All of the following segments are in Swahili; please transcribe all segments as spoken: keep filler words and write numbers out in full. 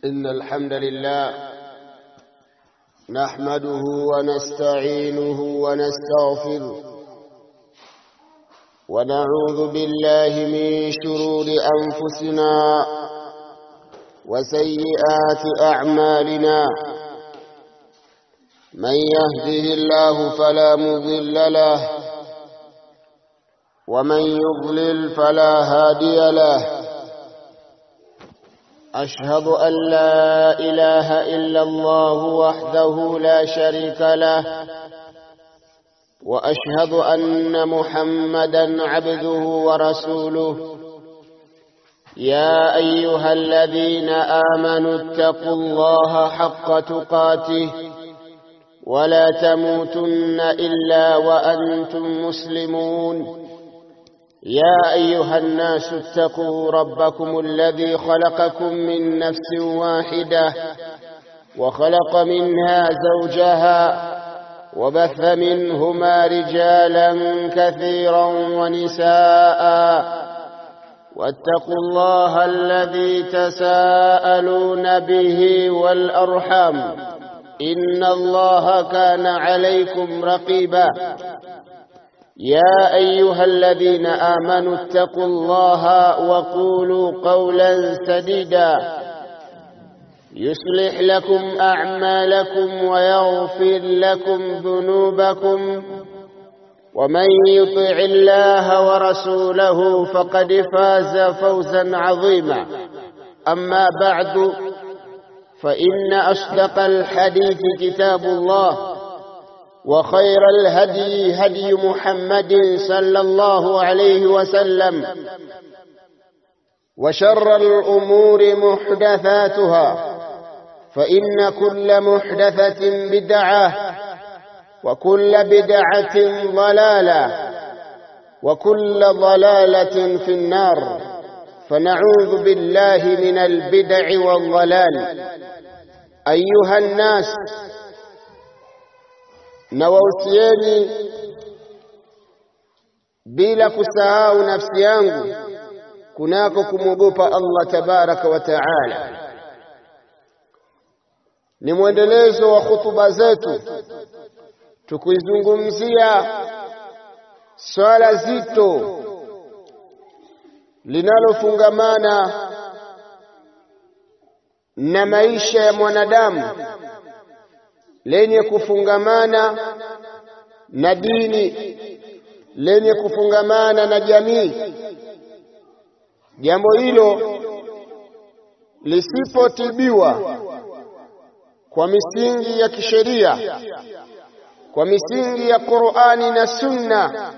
إن الحمد لله نحمده ونستعينه ونستغفره ونعوذ بالله من شرور أنفسنا وسيئات أعمالنا. من يهده الله فلا مضل له ومن يضلل فلا هادي له. أشهد أن لا إله إلا الله وحده لا شريك له، وأشهد أن محمدًا عبده ورسوله. يا أيها الذين آمنوا اتقوا الله حق تقاته ولا تموتن إلا وأنتم مسلمون. يا أيها الناس اتقوا ربكم الذي خلقكم من نفس واحدة وخلق منها زوجها وبث منهما رجالا كثيرا ونساء. واتقوا الله الذي تساءلون به والأرحام إن الله كان عليكم رقيبا. يا أيها الذين آمنوا اتقوا الله وقولوا قولا سديدا يصلح لكم أعمالكم ويغفر لكم ذنوبكم، ومن يطع الله ورسوله فقد فاز فوزا عظيما. أما بعد، فإن أصدق الحديث كتاب الله، وخير الهدي هدي محمد صلى الله عليه وسلم، وشر الأمور محدثاتها، فإن كل محدثة بدعة، وكل بدعة ضلالة، وكل ضلالة في النار. فنعوذ بالله من البدع والضلال. أيها الناس، nawausieni bila kusahau nafsi yangu kunako kumwogopa Allah tabaraka wa taala. Ni mwendelezo wa hutuba zetu tukizungumzia swala zito linalofungamana na maisha ya mwanadamu, lenye kufungamana na dini, lenye kufungamana na jamii. Jambo hilo lisipotibiwa kwa misingi ya kisheria, kwa misingi ya Qur'ani na Sunna,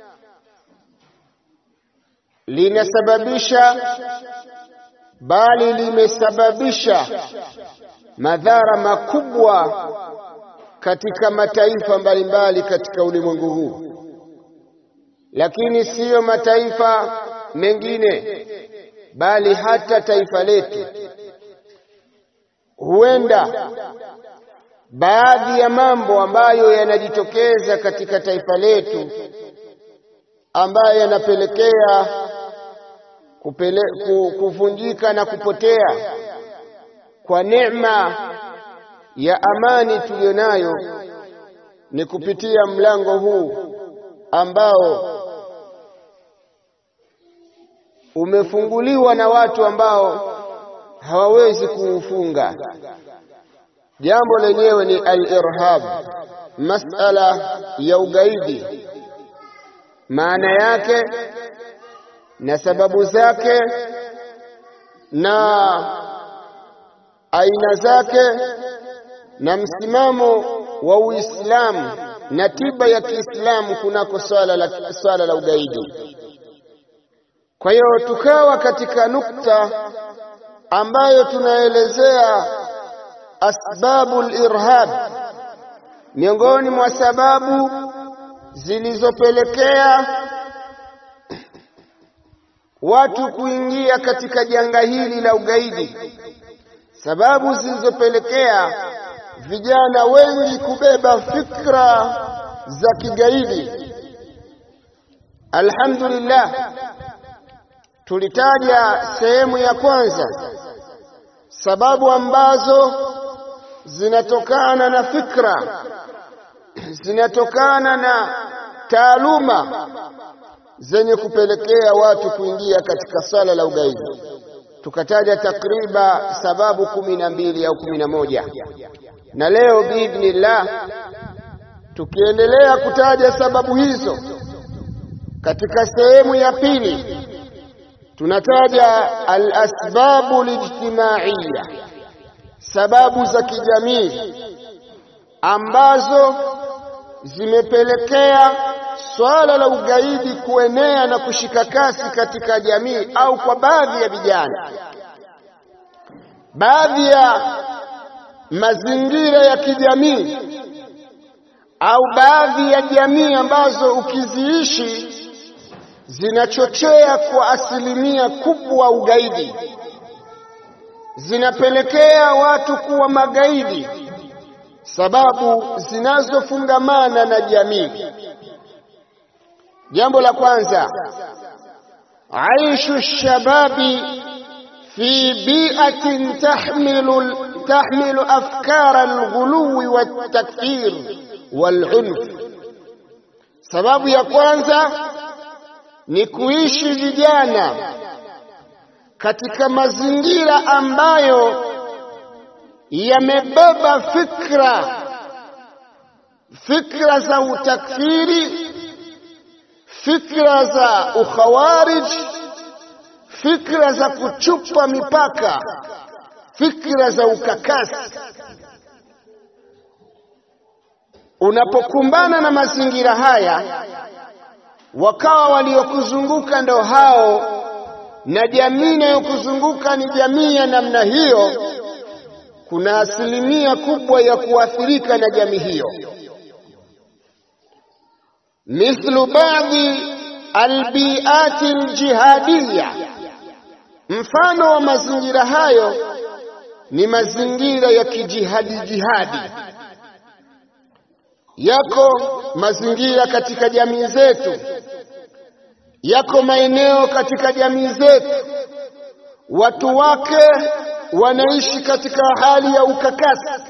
linasababisha bali limesababisha madhara makubwa katika mataifa mbalimbali katika ulimwengu huu, lakini siyo mataifa mengine, bali hata taifa letu. Huenda baadhi ya mambo ambayo yanajitokeza katika taifa letu ambayo yanapelekea kupele, kuvunjika na kupotea kwa neema ya amani tuliyonayo ni kupitia mlango huu ambao umefunguliwa na watu ambao hawawezi kuufunga. Jambo lenyewe ni al-irhab, masala ya ugaidi, maana yake na sababu zake na aina zake na msimamo wa Uislamu na tiba ya Kiislamu kunako swala la swala la ugaidi. Kwa hiyo tukawa katika nukta ambayo tunaelezea asbabul irhab, miongoni mwa sababu zilizopelekea watu kuingia katika janga hili la ugaidi, sababu zilizopelekea vijana wengi kubeba fikra za kigaidi. Alhamdulillah, tulitaja sehemu ya kwanza, sababu ambazo zinatokana na fikra, zinatokana na taaluma zenye kupelekea watu kuingia katika sala la ugaidi. Tukataja takriba sababu kumi na mbili au kumi na moja, na leo biidhnillah tukiendelea kutaja sababu hizo, katika sehemu ya pili tunataja al-asbabu lijtimaiya, sababu za kijamii ambazo zimepelekea swala la ugaidi kuenea na kushika kasi katika jamii, au kwa baadhi ya vijana, baadhi ya mazingira ya kijamii au baadhi ya jamii ambazo ukiziishi zinachochea kwa asilimia kubwa ugaidi, zinapelekea watu kuwa magaidi, sababu zinazofungamana na jamii. Jambo la kwanza, aishu shababi fi bi'atin tahmilu tahmilu afkara alghuluwi watakfir wal'unf. Sababu ya kwanza ni kuishi vijana katika mazingira ambayo yamebeba fikra fikra za utakfiri, fikra za ukhawarij, fikra za kuchupa mipaka, fikra za ukakasi. Unapokumbana na mazingira haya, wakawa waliokuzunguka ndo hao, na jamii inayokuzunguka ni jamii ya namna hiyo, kuna asilimia kubwa ya kuathirika na jamii hiyo. Mithlu baadhi albiati aljihadiyya, mfano wa mazingira hayo ni mazingira ya kijihadi jihadi. Yako mazingira katika jamii zetu, yako maeneo katika jamii zetu, watu wake wanaishi katika hali ya ukakasi,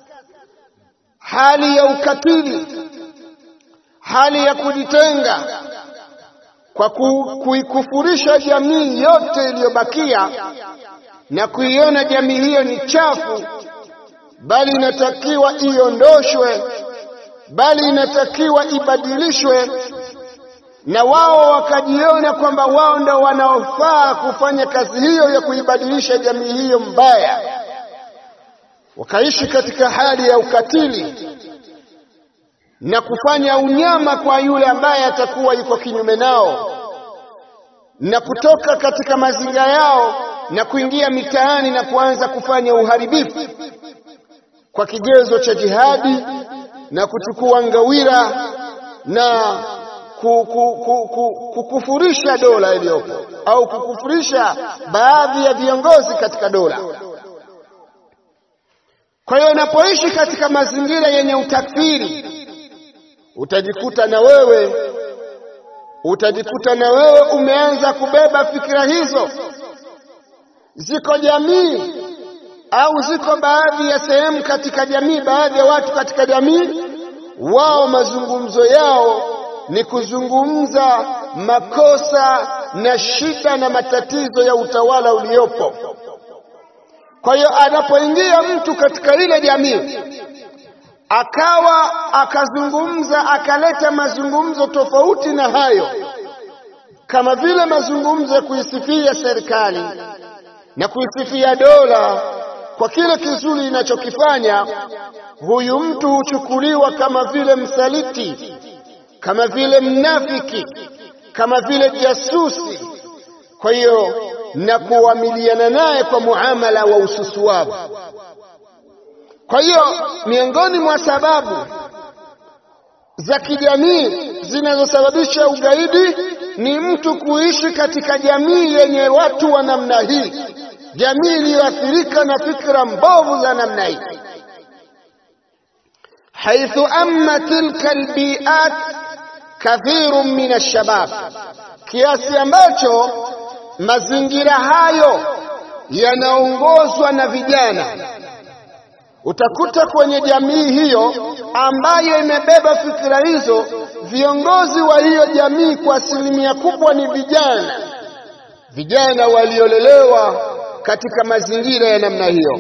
hali ya ukatili, hali ya kujitenga, kwa kuikufurisha jamii yote iliyobakia na kuiona jamii hiyo ni chafu, bali inatakiwa iondoshwe, bali inatakiwa ibadilishwe, na wao wakajiona kwamba wao ndio wanaofaa kufanya kazi hiyo ya kuibadilisha jamii hiyo mbaya. Wakaishi katika hali ya ukatili na kufanya unyama kwa yule ambaye atakuwa yuko kinyume nao, na kutoka katika mazingira yao na kuingia mitaani na kuanza kufanya uharibifu kwa kigezo cha jihadi na kuchukua ngawira na kukufurisha dola iliyopo au kukufurisha baadhi ya viongozi katika dola. Kwa hiyo unapoishi katika mazingira yenye utakfiri, utajikuta na wewe utajikuta na wewe umeanza kubeba fikra hizo. Ziko jamii au ziko baadhi ya sehemu katika jamii, baadhi ya watu katika jamii, wao mazungumzo yao ni kuzungumza makosa na shida na matatizo ya utawala uliopo. Kwa hiyo anapoingia mtu katika ile jamii akawa akazungumza akaleta mazungumzo tofauti na hayo, kama vile mazungumzo ya kuisifia serikali na kuisifia dola kwa kile kizuri inachokifanya, huyu mtu huchukuliwa kama vile msaliti, kama vile mnafiki, kama vile jasusi. Kwa hiyo na kuamiliana naye kwa muamala wa ususuavu. Kwa hiyo miongoni mwa sababu za kijamii zinazosababisha ugaidi ni mtu kuishi katika jamii yenye watu wa namna hii, jamii iliyoathirika na fikra mbovu za namna hii. Haithu amma tilka albi'at kathirun min alshabab, kiasi ambacho mazingira hayo yanaongozwa na vijana. Utakuta kwenye jamii hiyo ambayo imebeba fikra hizo, viongozi wa hiyo jamii kwa asilimia kubwa ni vijana, vijana waliolelewa katika mazingira ya namna hiyo,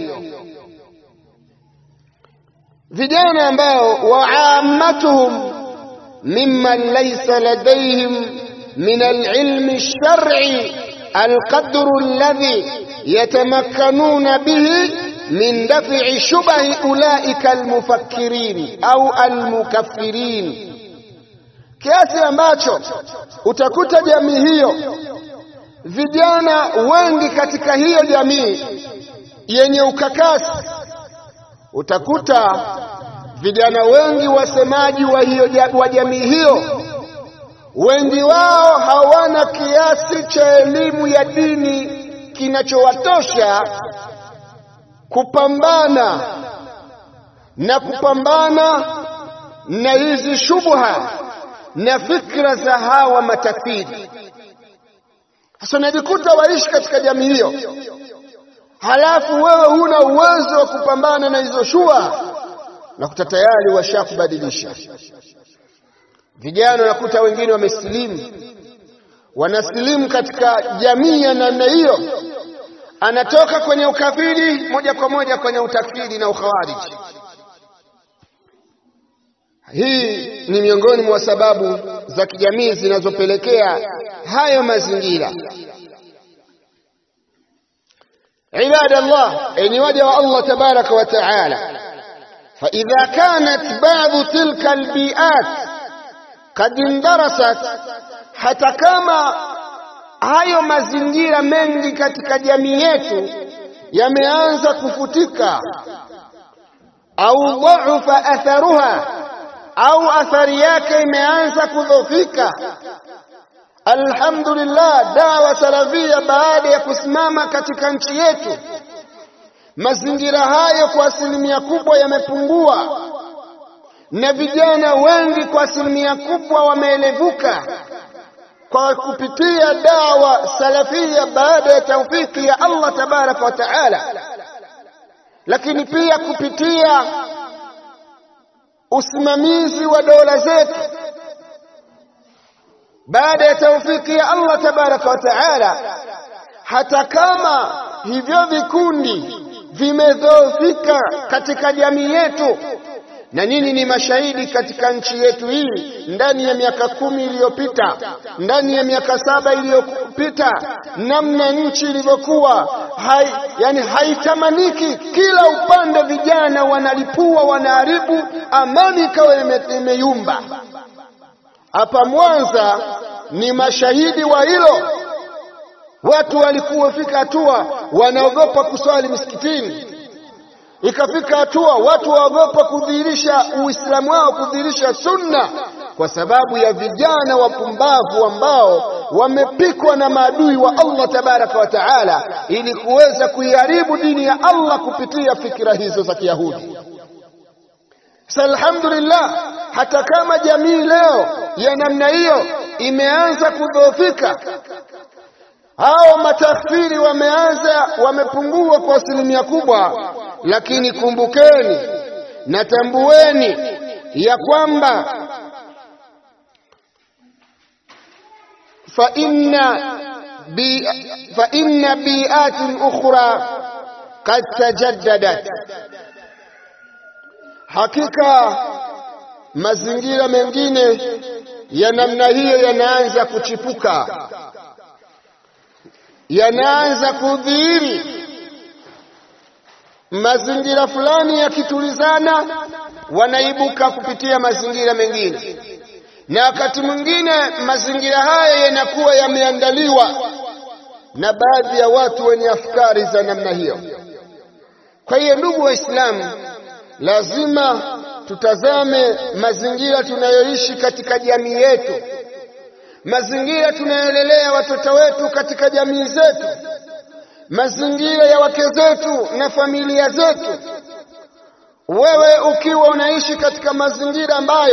vijana ambao wa'ammatuhum mimman laysa ladayhim min al-ilmi ash-shar'i al-qadru alladhi yatamakkanuna bihi min daf'i shubahi ulaika al-mufakkirin au al-mukaffirin, kiasi ambacho utakuta jamii hiyo, vijana wengi katika hiyo jamii yenye ukakasi, utakuta vijana wengi wasemaji wa hiyo wa jamii hiyo, wengi wao hawana kiasi cha elimu ya dini kinachowatosha kupambana na kupambana na hizi shubha na fikra za hawa matakfiri. Sasa unajikuta waishi katika jamii hiyo, halafu wewe huna uwezo wa kupambana na hizo shubha, na kuta tayari washakubadilisha. Vijana unakuta wengine wamesilimu, wanasilimu katika jamii ya namna hiyo, anatoka kwenye ukafiri moja kwa moja kwenye utakfiri na ukhawariji. Hii ni miongoni mwa sababu za kijamii zinazopelekea hayo mazingira. Ibadallah, enyi waja wa Allah tabaraka wa taala, fa idha kanat ba'd tilka albi'at qad indarasat, hata kama hayo mazingira mengi katika jamii yetu yameanza kufutika, au dha'afa atharuha, au athari yake imeanza kudhoofika, alhamdulillah, dawa salafia baada ya kusimama katika nchi yetu, mazingira hayo kwa asilimia kubwa yamepungua, na vijana wengi kwa asilimia kubwa wameelevuka kwa kupitia dawa salafia baada ya taufiki ya Allah tabaraka wa taala, lakini pia kupitia usimamizi wa dola zetu baada ya taufiki ya Allah tabaraka wa taala. Hata kama hivyo vikundi vimedhoofika katika jamii yetu, na nini ni mashahidi katika nchi yetu hii, ndani ya miaka kumi iliyopita, ndani ya miaka saba iliyopita, namna nchi ilivyokuwa hai, yani haitamaniki, kila upande vijana wanalipua, wanaharibu, amani ikawa imeyumba. Hapa Mwanza ni mashahidi wa hilo. Watu walikuwa fika hatua wanaogopa kuswali msikitini, ikafika hatua watu waogopa kudhihirisha Uislamu wao, kudhihirisha sunna, kwa sababu ya vijana wapumbavu ambao wamepikwa na maadui wa Allah tabaraka wa taala ili kuweza kuiharibu dini ya Allah kupitia fikra hizo za Kiyahudi. Alhamdulillah, hata kama jamii leo ya namna hiyo imeanza kudhoofika, hao matakfiri wameanza wamepungua kwa asilimia kubwa, lakini kumbukeni na tambueni ya kwamba fa inna bi fa inna bi'atin ukhra qad tajaddadat, hakika mazingira mengine ya namna hiyo yanaanza kuchipuka, yanaanza kudhihiri. Mazingira fulani yakitulizana, wanaibuka kupitia mazingira mengine, na wakati mwingine mazingira haya yanakuwa yameandaliwa na baadhi ya watu wenye afkari za namna hiyo. Kwa hiyo ndugu Waislamu, lazima tutazame mazingira tunayoishi katika jamii yetu, mazingira tunayolelea watoto wetu katika jamii zetu, mazingira ya wake zetu na familia zetu. Wewe ukiwa unaishi katika mazingira ambayo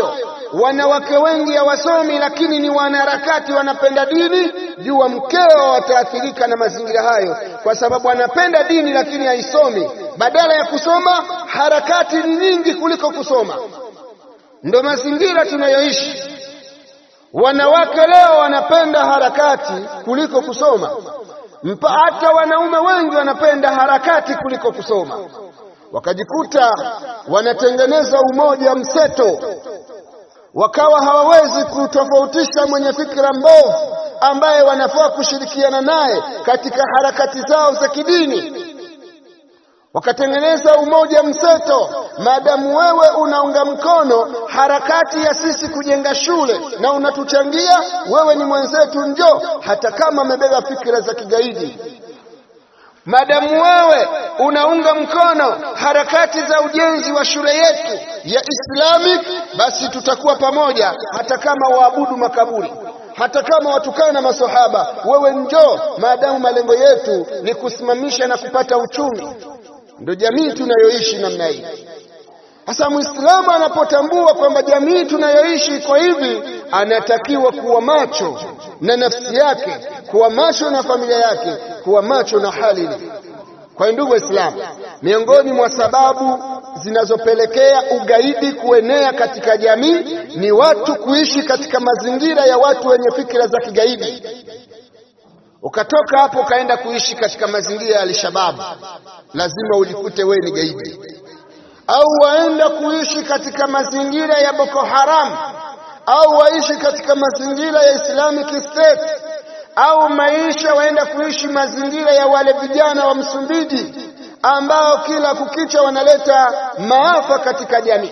wanawake wengi hawasomi lakini ni wanaharakati, wanapenda dini, jua mkeo wataathirika na mazingira hayo, kwa sababu anapenda dini lakini haisomi. Badala ya kusoma, harakati ni nyingi kuliko kusoma. Ndio mazingira tunayoishi. Wanawake leo wanapenda harakati kuliko kusoma. Hata wanaume wengi wanapenda harakati kuliko kusoma. Wakajikuta wanatengeneza umoja mseto, wakawa hawawezi kutofautisha mwenye fikra mbovu ambaye wanafaa kushirikiana naye katika harakati zao za kidini. Wakatengeneza umoja mseto. Maadamu wewe unaunga mkono harakati ya sisi kujenga shule na unatuchangia, wewe ni mwenzetu, njoo, hata kama umebeba fikra za kigaidi. Maadamu wewe unaunga mkono harakati za ujenzi wa shule yetu ya Islamic, basi tutakuwa pamoja, hata kama waabudu makaburi, hata kama watukana na maswahaba, wewe njoo, maadamu malengo yetu ni kusimamisha na kupata uchumi. Ndio jamii tunayoishi namna hii. Sasa Muislamu anapotambua kwamba jamii tunayoishi kwa hivi, anatakiwa kuwa macho na nafsi yake, kuwa macho na familia yake, kuwa macho na hali ile. Kwa ndugu Waislamu, miongoni mwa sababu zinazopelekea ugaidi kuenea katika jamii ni watu kuishi katika mazingira ya watu wenye fikra za kigaidi. Ukatoka hapo ukaenda kuishi katika mazingira ya Al-Shabaab, lazima ujikute wewe ni gaidi. Au waenda kuishi katika mazingira ya Boko Haram, au waishi katika mazingira ya Islamic State, au maisha waenda kuishi mazingira ya wale vijana wa Msumbiji ambao kila kukicha wanaleta maafa katika jamii.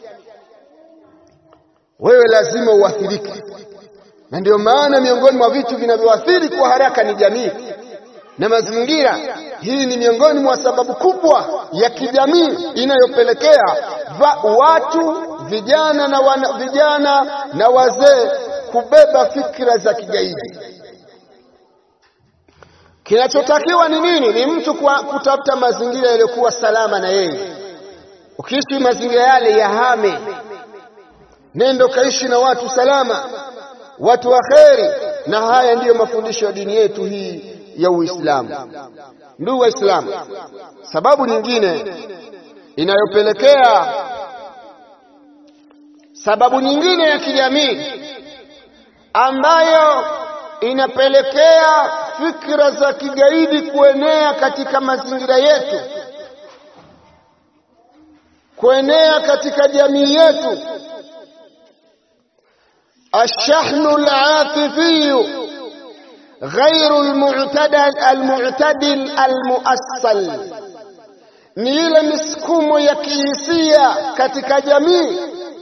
Wewe lazima uathirike. Na ndio maana miongoni mwa vitu vinavyoathiri kwa haraka ni jamii na mazingira. Hii ni miongoni mwa sababu kubwa ya kijamii inayopelekea watu vijana na wana, vijana na wazee kubeba fikra za kigaidi. Kinachotakiwa ni nini? Ni mtu kutafuta mazingira yaliyokuwa salama na yeye. Ukiishi mazingira yale yahame, nendo kaishi na watu salama, watu wa kheri. Na haya ndiyo mafundisho ya dini yetu hii ya Uislamu. Ndugu Waislamu, sababu nyingine inayopelekea sababu nyingine ya kijamii ambayo inapelekea fikra za kigaidi kuenea katika mazingira yetu, kuenea katika jamii yetu, ashahnu al-atifi ghairu al-mu'tadil al-mu'tadil al-muassal, ni ile misukumo ya kihisia katika jamii,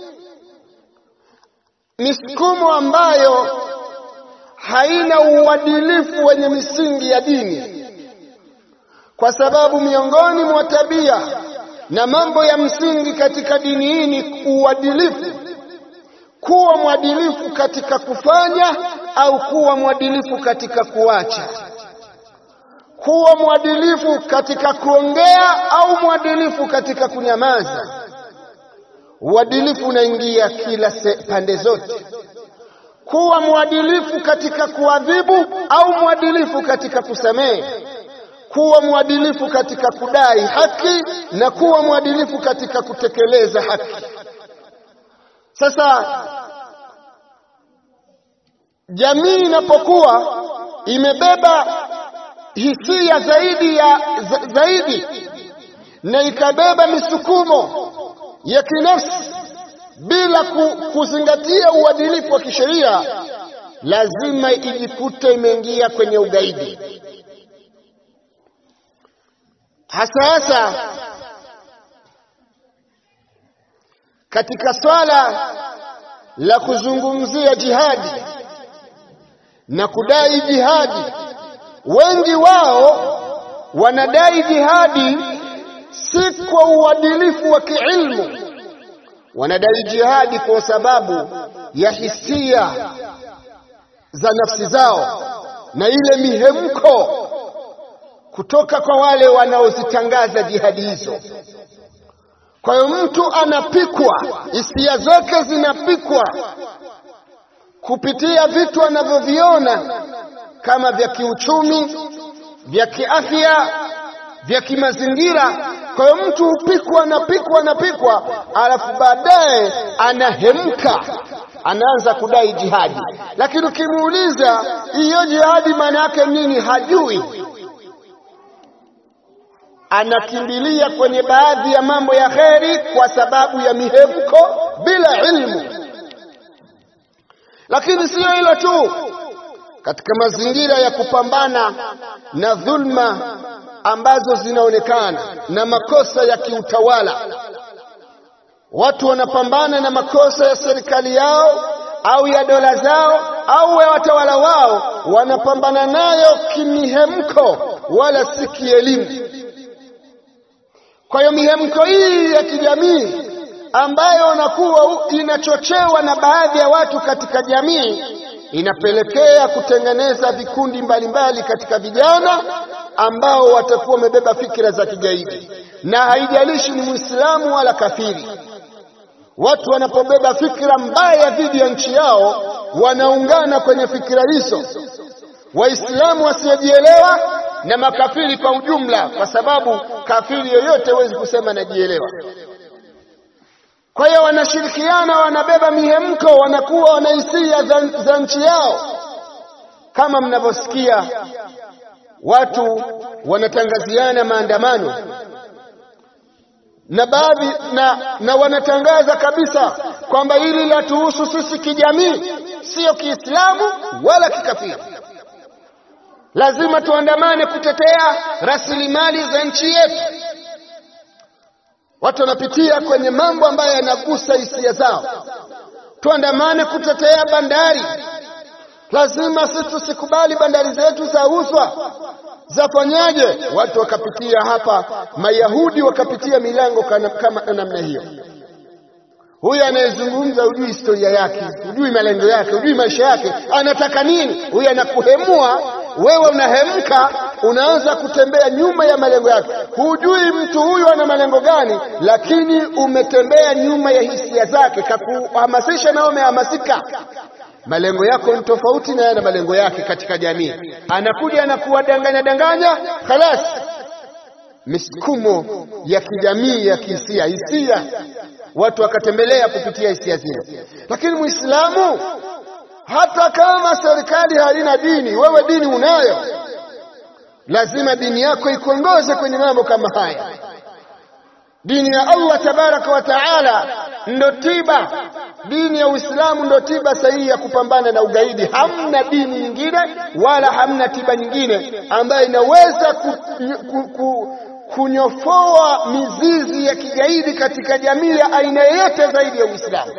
misukumo ambayo haina uadilifu wenye misingi ya dini. Kwa sababu miongoni mwa tabia na mambo ya msingi katika dini hii ni uadilifu. Kuwa mwadilifu katika kufanya au kuwa mwadilifu katika kuacha. Kuwa mwadilifu katika kuongea au mwadilifu katika kunyamaza. Uadilifu unaingia kila pande zote. Kuwa mwadilifu katika kuadhibu au mwadilifu katika kusamehe. Kuwa mwadilifu katika kudai haki na kuwa mwadilifu katika kutekeleza haki. Sasa jamii inapokuwa imebeba hisia zaidi ya za, zaidi na ikabeba misukumo ya kinafsi bila kuzingatia uadilifu wa kisheria, lazima ijikute imeingia kwenye ugaidi. Hasa hasa katika swala la kuzungumzia jihadi na kudai jihadi. Wengi wao wanadai jihadi si kwa uadilifu wa kiilmu, wanadai jihadi kwa sababu ya hisia za nafsi zao na ile mihemko kutoka kwa wale wanaozitangaza jihadi hizo. Kwa hiyo mtu anapikwa, hisia zake zinapikwa kupitia vitu anavyoviona kama vya kiuchumi, vya kiafya, vya kimazingira. Kwa hiyo mtu upikwa anapikwa anapikwa, alafu baadaye anahemka, anaanza kudai jihadi. Lakini ukimuuliza hiyo jihadi maana yake nini, hajui. Anakimbilia kwenye baadhi ya mambo ya kheri kwa sababu ya mihemko bila ilmu. Lakini sio hilo tu, katika mazingira ya kupambana na dhulma ambazo zinaonekana na makosa ya kiutawala, watu wanapambana na makosa ya serikali yao au ya dola zao au ya watawala wao, wanapambana nayo kimihemko wala si kielimu. Kwa hiyo mihemko hii ya kijamii ambayo inakuwa inachochewa na baadhi ya watu katika jamii, inapelekea kutengeneza vikundi mbalimbali katika vijana ambao watakuwa wamebeba fikra za kigaidi, na haijalishi ni Muislamu wala kafiri. Watu wanapobeba fikra mbaya dhidi ya nchi yao, wanaungana kwenye fikra hizo, Waislamu wasiojielewa na makafiri kwa ujumla, kwa sababu kafiri yoyote huwezi kusema anajielewa. Kwa hiyo wanashirikiana, wanabeba mihemko, wanakuwa wanahisia za, za nchi yao. Kama mnavyosikia watu wanatangaziana maandamano na baadhi na, na wanatangaza kabisa kwamba hili la tuhusu sisi kijamii, sio Kiislamu wala kikafiri. Lazima tuandamane kutetea rasilimali za nchi yetu. Watu wanapitia kwenye mambo ambayo yanagusa hisia zao. Tuandamane kutetea bandari. Lazima sisi tusikubali bandari zetu zauzwa. Zafanyaje? Watu wakapitia hapa, Mayahudi wakapitia milango kama namna hiyo. Huyu anayezungumza hujui historia yake, hujui malengo yake, hujui maisha yake, anataka nini? Huyu anakuhemua, wewe unahemka, unaanza kutembea nyuma ya malengo yake. Hujui mtu huyu ana malengo gani, lakini umetembea nyuma ya hisia zake, kakuhamasisha na umehamasika. Malengo yako ni tofauti na yana malengo yake katika jamii. Anakuja anakuwa danganya danganya, khalas, misukumo ya kijamii ya kihisia, hisia watu wakatembelea kupitia hisia zile. Lakini Muislamu, hata kama serikali haina dini, wewe dini unayo, lazima dini yako ikuongoze kwenye mambo kama haya. Dini ya Allah tabaraka wa taala ndo tiba. Dini ya Uislamu ndo tiba sahihi ya kupambana na ugaidi. Hamna dini nyingine wala hamna tiba nyingine ambayo inaweza ku, ku, ku, kunyofoa mizizi ya kigaidi katika jamii ya aina yoyote zaidi ya Uislamu.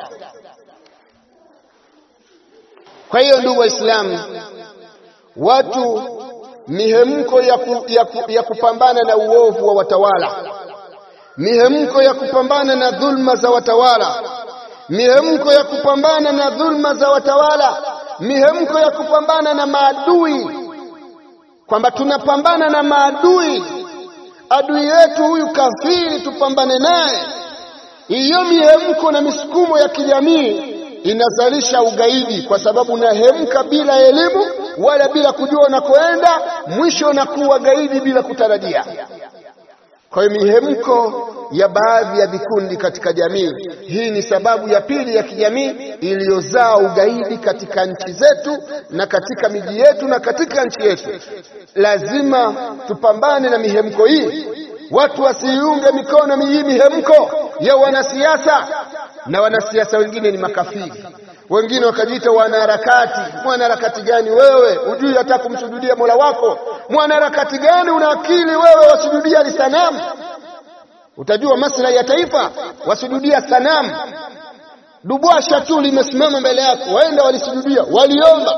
Kwa hiyo ndugu Waislamu, watu mihemko ya, ku, ya, ku, ya kupambana na uovu wa watawala, mihemko ya kupambana na dhulma za watawala, mihemko ya kupambana na dhulma za watawala, mihemko ya kupambana na maadui, kwamba tunapambana na maadui, adui yetu huyu kafiri tupambane naye. Hiyo mihemko na misukumo ya kijamii inazalisha ugaidi, kwa sababu unahemka bila elimu wala bila kujua unakoenda, mwisho unakuwa gaidi bila kutarajia. Kwa hiyo mihemko ya baadhi ya vikundi katika jamii, hii ni sababu ya pili ya kijamii iliyozaa ugaidi katika nchi zetu na katika miji yetu na katika nchi yetu. Lazima tupambane na mihemko hii. Watu wasiunge mikono hii mihemko ya wanasiasa, na wanasiasa wengine ni makafiri. Wengine wakajiita wanaharakati. Mwanaharakati gani wewe? Hujui hata kumsujudia Mola wako. Mwanaharakati gani una akili wewe wasujudia sanamu? Utajua maslahi ya taifa? Wasujudia sanamu. Dubwasha tu limesimama mbele yako, waenda walisujudia, waliomba.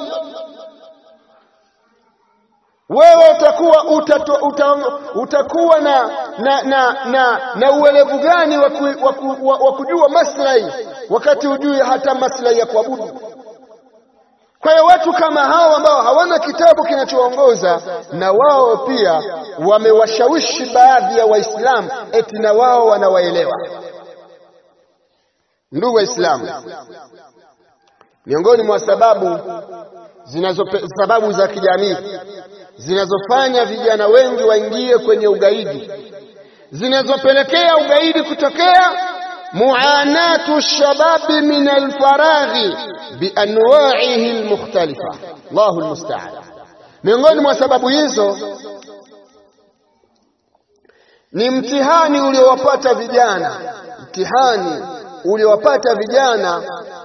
Wewe utakuwa utato, uta, utakuwa na na na na, na uelevu gani wa kujua maslahi wakati hujui hata maslahi ya kuabudu? Kwa hiyo watu kama hao ambao hawana kitabu kinachoongoza, na wao pia wamewashawishi baadhi ya Waislamu eti na wao wanawaelewa. Ndugu Waislamu, miongoni mwa sababu zinazo sababu za kijamii zinazofanya vijana wengi waingie kwenye ugaidi, zinazopelekea ugaidi kutokea, muanatu shababi min alfaraghi bianwa'ihi almukhtalifa. Allahu almusta'an. Miongoni mwa sababu hizo ni mtihani uliowapata vijana, mtihani uliowapata vijana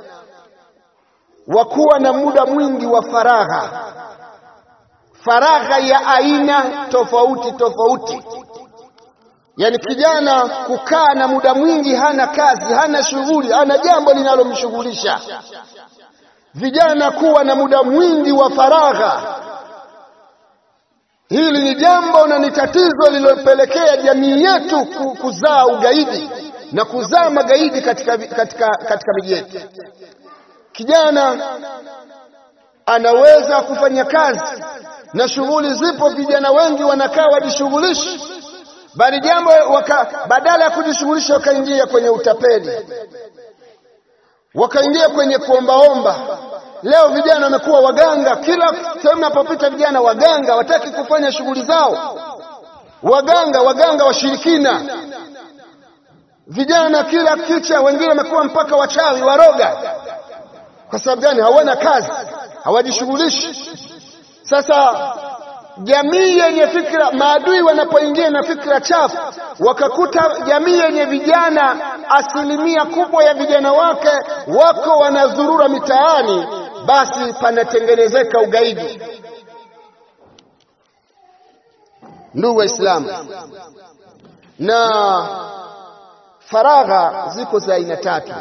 wa kuwa na muda mwingi wa faragha, faragha ya aina tofauti tofauti. Yani kijana kukaa na muda mwingi, hana kazi, hana shughuli, hana jambo linalomshughulisha. Vijana kuwa na muda mwingi wa faragha, hili ni jambo na ni tatizo lililopelekea jamii yetu kuzaa ugaidi na kuzaa magaidi katika, katika, katika miji yetu. Kijana anaweza kufanya kazi na shughuli zipo, vijana wengi wanakaa wajishughulishi, bali jambo waka, badala ya kujishughulisha wakaingia kwenye utapeli, wakaingia kwenye kuombaomba. Leo vijana wamekuwa waganga, kila sehemu napopita vijana waganga, wataki kufanya shughuli zao, waganga waganga washirikina. Vijana kila kicha, wengine wamekuwa mpaka wachawi, waroga. Kwa sababu gani? Hawana kazi, hawajishughulishi. Sasa jamii yenye fikra, maadui wanapoingia na fikra chafu, wakakuta jamii yenye vijana, asilimia kubwa ya vijana wake wako wanazurura mitaani, basi panatengenezeka ugaidi. Ndugu Waislamu, na faragha ziko za aina tatu.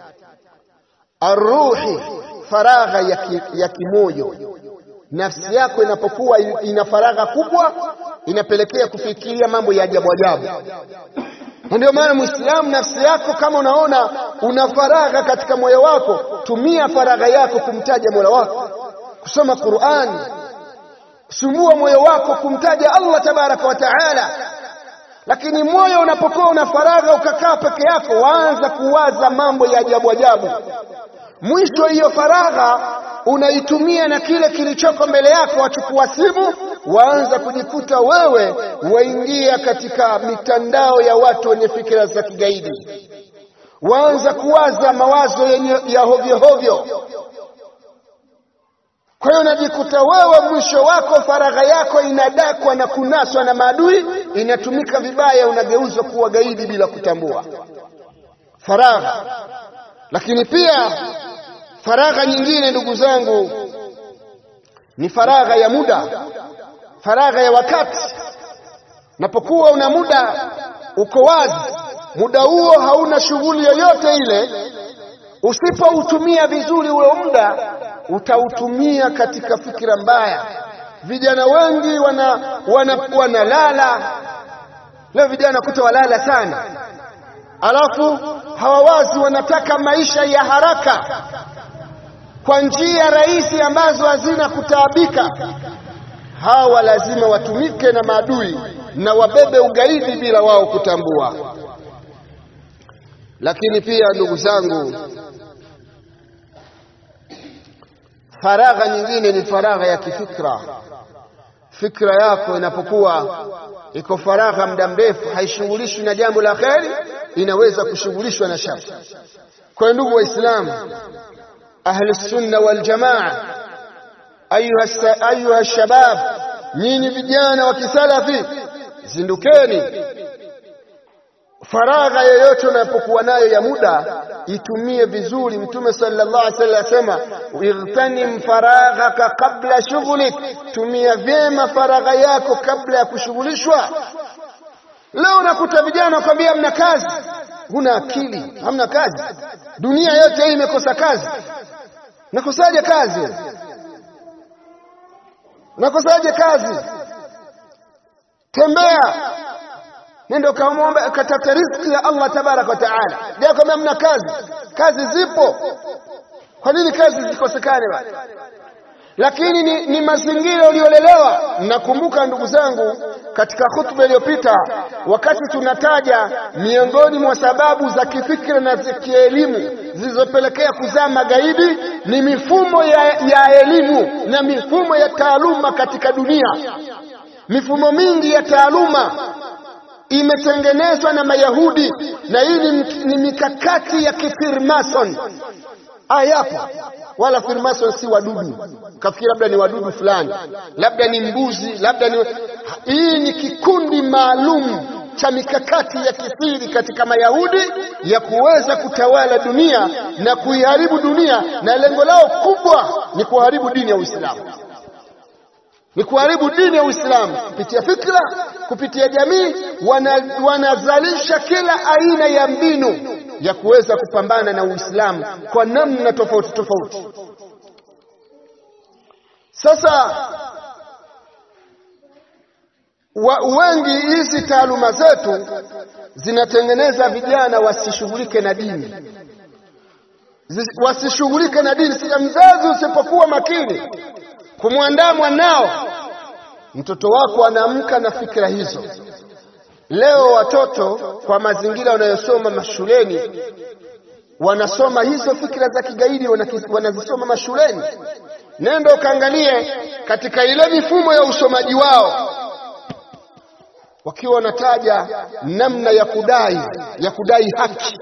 Arruhi, faragha ya, ki, ya kimoyo. Nafsi yako inapokuwa ina faragha kubwa, inapelekea kufikiria mambo ya ajabu ajabu. Ndio maana Muislamu, nafsi yako kama unaona una faragha katika moyo wako, tumia faragha yako kumtaja Mola wako, kusoma Qur'an, sumbua moyo wako kumtaja Allah tabaraka wa taala. Lakini moyo unapokuwa una faragha, ukakaa peke yako, waanza kuwaza mambo ya ajabu ajabu. Mwisho hiyo faragha unaitumia na kile kilichoko mbele yako, wachukua simu, waanza kujikuta wewe waingia katika mitandao ya watu wenye fikra za kigaidi, waanza kuwaza mawazo yenye ya hovyo hovyo. Kwa hiyo unajikuta wewe mwisho wako faragha yako inadakwa na kunaswa na maadui, inatumika vibaya, unageuzwa kuwa gaidi bila kutambua faragha. Lakini pia faragha nyingine, ndugu zangu, ni faragha ya muda, faragha ya wakati. Napokuwa una muda uko wazi, muda huo hauna shughuli yoyote ile, usipoutumia vizuri ule muda utautumia katika fikira mbaya. Vijana wengi wana wanalala wana leo, vijana kuta walala sana, alafu hawawazi, wanataka maisha ya haraka kwa njia rahisi ambazo hazina kutaabika. Hawa lazima watumike na maadui na wabebe ugaidi bila wao kutambua. Lakini pia ndugu zangu, faragha nyingine ni faragha ya kifikra. Fikra yako inapokuwa iko faragha muda mrefu, haishughulishwi na jambo la kheri, inaweza kushughulishwa na shari. Kwa ndugu Waislamu, ahli sunna wal jamaa, ayuha ayuha shabab, nyinyi vijana wa kisalafi, zindukeni. Faragha yoyote unapokuwa nayo ya muda, itumie vizuri. Mtume sallallahu alaihi wasallam asema, igtanim faraghaka kabla shughlik, tumia vyema faragha yako kabla ya kushughulishwa. Leo unakuta vijana wakwambia mna kazi, huna akili, hamna kazi. Dunia yote hii imekosa kazi. Nakosaje kazi? Nakosaje kazi? Tembea, nenda kaomba, katafuta riziki ya Allah tabaraka wa taala. Ndio kama mna kazi, kazi zipo. Kwa nini kazi zikosekane bwana? lakini ni, ni mazingira uliolelewa. Nakumbuka ndugu zangu, katika hutuba iliyopita wakati tunataja miongoni mwa sababu za kifikra na za kielimu zilizopelekea kuzaa magaidi ni mifumo ya, ya elimu na mifumo ya taaluma katika dunia. Mifumo mingi ya taaluma imetengenezwa na Mayahudi, na hii ni, ni mikakati ya kifirmason. Hayapo wala firmason si wadudu, kafikiri labda ni wadudu fulani, labda ni mbuzi, labda ni hii ni kikundi maalum cha mikakati ya kisiri katika Mayahudi ya kuweza kutawala dunia na kuiharibu dunia, na lengo lao kubwa ni kuharibu dini ya Uislamu. Ni kuharibu dini ya Uislamu kupitia fikra, kupitia jamii. Wana, wanazalisha kila aina ya mbinu ya kuweza kupambana na Uislamu kwa namna tofauti tofauti. Sasa wa, wengi hizi taaluma zetu zinatengeneza vijana wasishughulike na dini, wasishughulike na dini. Sasa mzazi usipokuwa makini kumwandaa mwanao, mtoto wako anaamka na fikra hizo. Leo watoto kwa mazingira wanayosoma mashuleni wanasoma hizo fikra za kigaidi, wanazisoma mashuleni. Nenda kaangalie katika ile mifumo ya usomaji wao, wakiwa wanataja namna ya kudai ya kudai haki.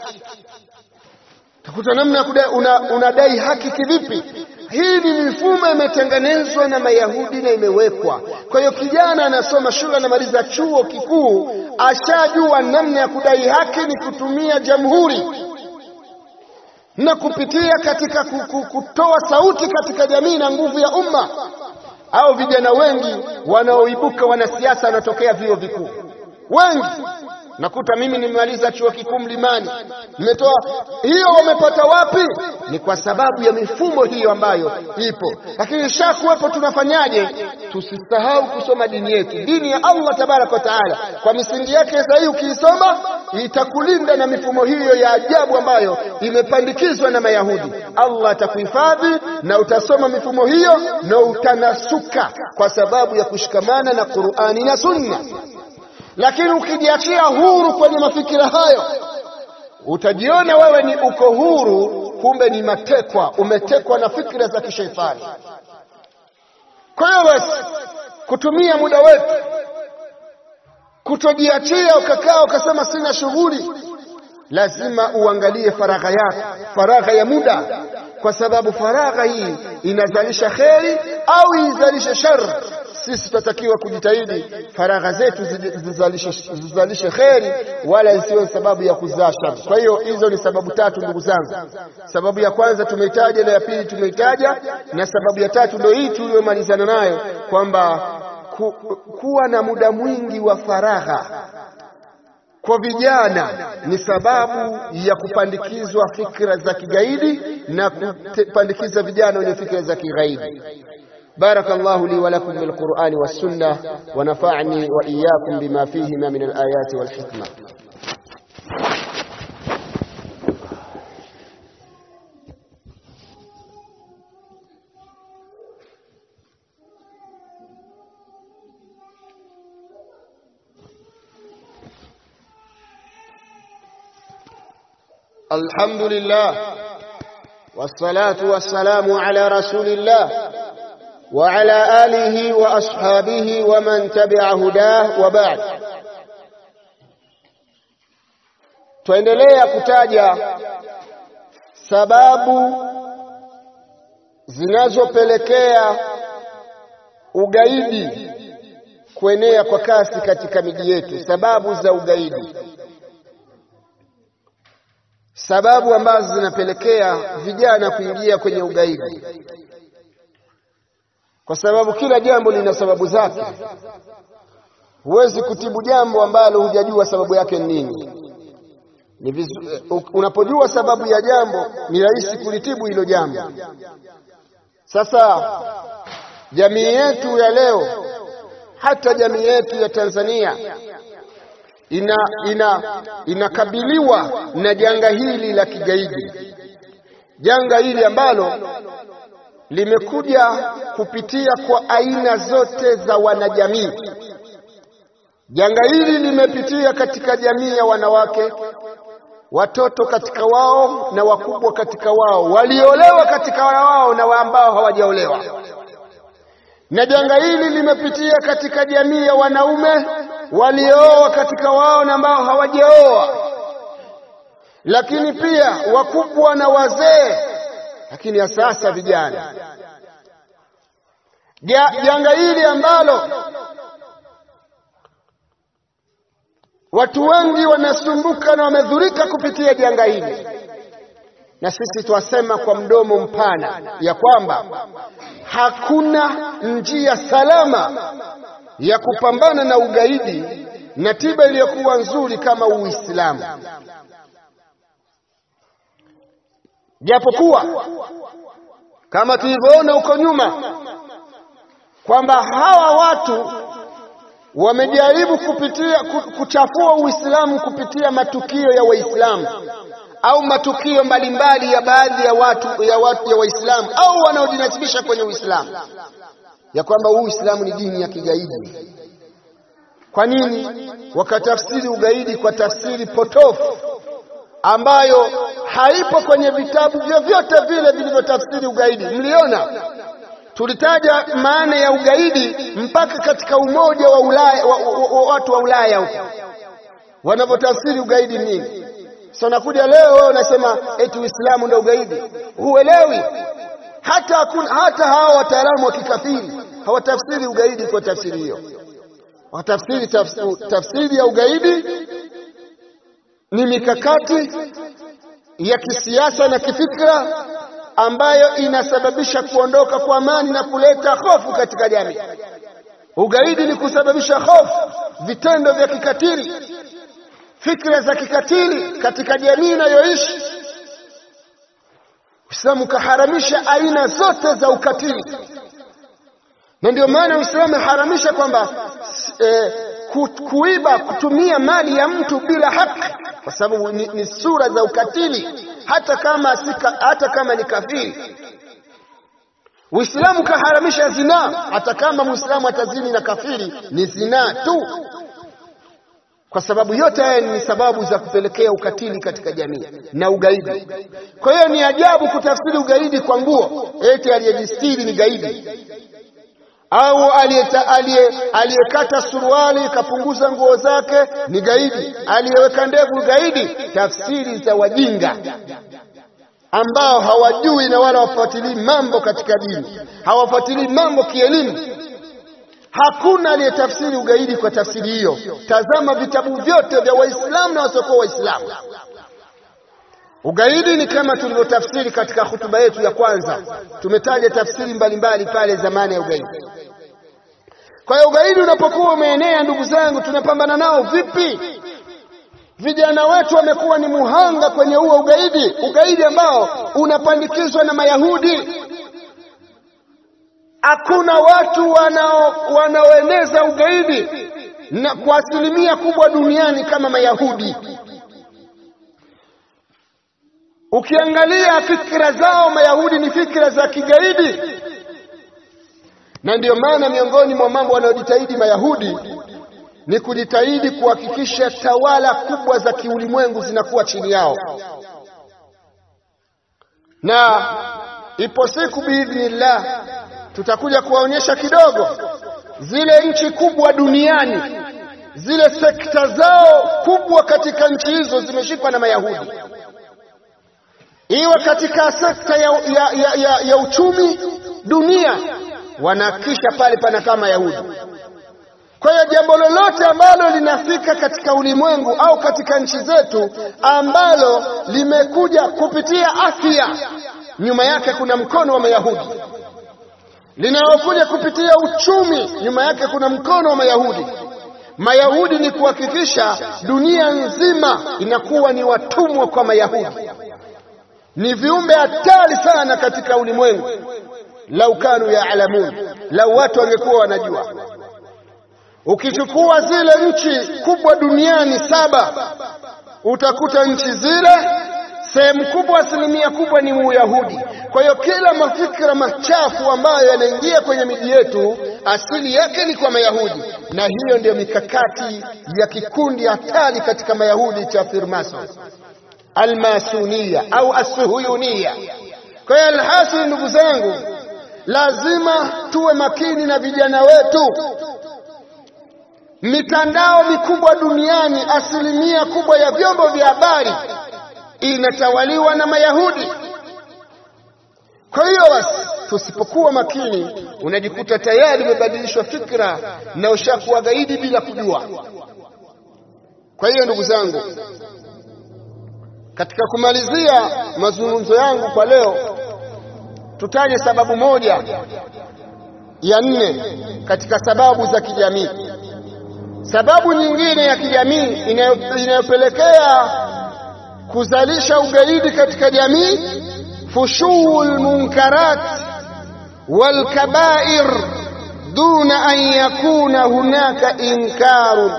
Takuta namna ya kudai, una, unadai haki kivipi? Hii ni mifumo imetengenezwa na Mayahudi na imewekwa. Kwa hiyo kijana anasoma shule, anamaliza chuo kikuu, ashajua namna ya kudai haki ni kutumia jamhuri na kupitia katika kutoa sauti katika jamii na nguvu ya umma. Au vijana wengi wanaoibuka wanasiasa wanatokea vyuo vikuu. Wengi nakuta mimi nimemaliza chuo kikuu Mlimani, nimetoa hiyo. Wamepata wapi? Ni kwa sababu ya mifumo hiyo ambayo ipo. Lakini shakuwepo, tunafanyaje? Tusisahau kusoma dini yetu, dini ya Allah tabaraka wa taala kwa misingi yake sahihi. Ukiisoma itakulinda na mifumo hiyo ya ajabu ambayo imepandikizwa na Mayahudi. Allah atakuhifadhi na utasoma mifumo hiyo na utanasuka kwa sababu ya kushikamana na Qur'ani na Sunna. Lakini ukijiachia huru kwenye mafikira hayo, utajiona wewe ni uko huru, kumbe ni matekwa, umetekwa na fikra za kishaitani. Kwa hiyo basi, kutumia muda wetu, kutojiachia ukakaa ukasema sina shughuli, lazima uangalie faragha yako, faragha ya muda, kwa sababu faragha hii inazalisha kheri au izalishe shari. Sisi tutatakiwa kujitahidi faragha zetu zizalishe zizalishe kheri, wala isiwe sababu ya kuzaa shari. Kwa hiyo hizo ni sababu tatu ndugu zangu. Sababu ya kwanza tumeitaja, na ya pili tumeitaja, na sababu ya tatu ndio hii tuliyomalizana nayo, kwamba ku, kuwa na muda mwingi wa faragha kwa vijana ni sababu ya kupandikizwa fikra za kigaidi na kupandikiza vijana wenye fikra za kigaidi. بارك الله لي ولكم بالقرآن والسنة، ونفعني وإياكم بما فيهما من الآيات والحكمة. الحمد لله والصلاة والسلام على رسول الله وعلى آله وأصحابه ومن تبع هداه وبعد. tuendelea kutaja sababu zinazopelekea ugaidi kuenea kwa kasi katika miji yetu. Sababu za ugaidi, sababu ambazo zinapelekea vijana kuingia kwenye ugaidi, kwa sababu kila jambo lina sababu zake. Huwezi kutibu jambo ambalo hujajua sababu yake nini. Ni vizu, unapojua sababu ya jambo ni rahisi kulitibu hilo jambo. Sasa jamii yetu ya leo, hata jamii yetu ya Tanzania ina ina inakabiliwa na janga hili la kigaidi. Janga hili ambalo limekuja kupitia kwa aina zote za wanajamii. Janga hili limepitia katika jamii ya wanawake, watoto katika wao na wakubwa katika wao, waliolewa katika wao na ambao hawajaolewa. Na janga hili limepitia katika jamii ya wanaume, waliooa katika wao na ambao hawajaoa, lakini pia wakubwa na wazee, lakini ya sasa vijana. Janga hili ambalo watu wengi wanasumbuka na wamedhurika kupitia janga hili, na sisi tuwasema kwa mdomo mpana ya kwamba hakuna njia salama ya kupambana na ugaidi na tiba iliyokuwa nzuri kama Uislamu. Japokuwa kama tulivyoona huko nyuma kwamba hawa watu wamejaribu kupitia kuchafua Uislamu kupitia matukio ya Waislamu au matukio mbalimbali ya baadhi ya watu ya watu ya Waislamu au wanaojinasibisha kwenye Uislamu ya kwamba Uislamu ni dini ya kigaidi. Kwa nini wakatafsiri ugaidi kwa tafsiri potofu ambayo haipo kwenye vitabu vyovyote vile vilivyotafsiri ugaidi? Mliona tulitaja maana ya ugaidi mpaka katika umoja wa Ulaya wa, wa, wa, watu wa Ulaya huko wanapotafsiri ugaidi nini. Sasa nakuja leo wewe unasema eti Uislamu ndio ugaidi. Huelewi. Hata hakuna, hata hao wataalamu wa kikafiri hawatafsiri ugaidi kwa tafsiri hiyo. Watafsiri tafsiri, tafsiri ya ugaidi ni mikakati ya kisiasa na kifikra ambayo inasababisha kuondoka kwa amani na kuleta hofu katika jamii. Ugaidi ni kusababisha hofu, vitendo vya kikatili, fikra za kikatili katika jamii inayoishi. Uislamu kaharamisha aina zote za ukatili, na ndio maana Uislamu haramisha kwamba eh, kuiba, kutumia mali ya mtu bila haki, kwa sababu ni, ni sura za ukatili hata kama sika, hata kama ni kafiri. Uislamu kaharamisha zinaa, hata kama Muislamu atazini na kafiri ni zinaa tu, kwa sababu yote haya ni sababu za kupelekea ukatili katika jamii na ugaidi. Kwa hiyo ni ajabu kutafsiri ugaidi kwa nguo, eti aliyejistiri ni gaidi, au aliyekata suruali kapunguza nguo zake ni gaidi, aliyeweka ndevu gaidi. Tafsiri za wajinga ambao hawajui na wala wafuatilii mambo katika dini, hawafuatilii mambo kielimu. Hakuna aliyetafsiri ugaidi kwa tafsiri hiyo. Tazama vitabu vyote vya Waislamu na wasiokuwa Waislamu. Ugaidi ni kama tulivyotafsiri katika hutuba yetu ya kwanza, tumetaja tafsiri mbalimbali pale zamani ya ugaidi. Kwa hiyo ugaidi unapokuwa umeenea, ndugu zangu, tunapambana nao vipi? Vijana wetu wamekuwa ni muhanga kwenye huo ugaidi, ugaidi ambao unapandikizwa na Mayahudi. Hakuna watu wanao wanaoeneza ugaidi na kwa asilimia kubwa duniani kama Mayahudi. Ukiangalia fikra zao, Mayahudi ni fikra za kigaidi, na ndio maana miongoni mwa mambo wanayojitahidi Mayahudi ni kujitahidi kuhakikisha tawala kubwa za kiulimwengu zinakuwa chini yao. Na ipo siku biidhnillah tutakuja kuwaonyesha kidogo zile nchi kubwa duniani, zile sekta zao kubwa katika nchi hizo zimeshikwa na Mayahudi. Iwe katika sekta ya, ya, ya, ya, ya uchumi dunia, wanakisha pale pana kama Yahudi. Kwa hiyo jambo lolote ambalo linafika katika ulimwengu au katika nchi zetu ambalo limekuja kupitia Asia, nyuma yake kuna mkono wa Mayahudi. Linalokuja kupitia uchumi, nyuma yake kuna mkono wa Mayahudi. Mayahudi ni kuhakikisha dunia nzima inakuwa ni watumwa kwa Mayahudi. Ni viumbe hatari sana katika ulimwengu. Lau kanu yaalamun, lau watu wangekuwa wanajua. Ukichukua zile nchi kubwa duniani saba, utakuta nchi zile sehemu kubwa, asilimia kubwa ni Uyahudi. Kwa hiyo kila mafikra machafu ambayo yanaingia kwenye miji yetu asili yake ni kwa Mayahudi, na hiyo ndio mikakati ya kikundi hatari katika Mayahudi cha Freemason, Almasunia au Asuhuyunia. Kwa hiyo alhasil, ndugu zangu, lazima tuwe makini na vijana wetu. Mitandao mikubwa duniani, asilimia kubwa ya vyombo vya habari inatawaliwa na Mayahudi. Kwa hiyo basi, tusipokuwa makini, unajikuta tayari umebadilishwa fikra na ushakuwa gaidi bila kujua. Kwa hiyo ndugu zangu, katika kumalizia mazungumzo yangu kwa leo, tutaje sababu moja ya nne katika sababu za kijamii. Sababu nyingine ya kijamii inayopelekea kuzalisha ugaidi katika jamii, fushuul munkarat wal kabair duna an yakuna hunaka inkaru,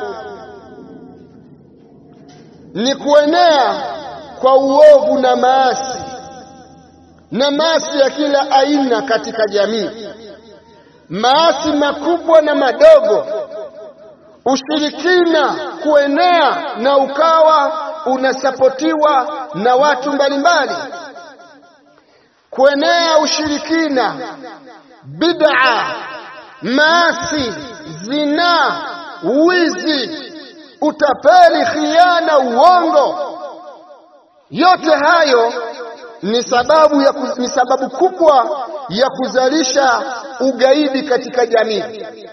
ni kuenea kwa uovu na maasi na maasi ya kila aina katika jamii, maasi makubwa na madogo, ushirikina kuenea na ukawa unasapotiwa na watu mbalimbali, kuenea ushirikina, bid'a, maasi, zina, wizi, utapeli, khiana, uongo. Yote hayo ni sababu ya kuz, ni sababu kubwa ya kuzalisha ugaidi katika jamii.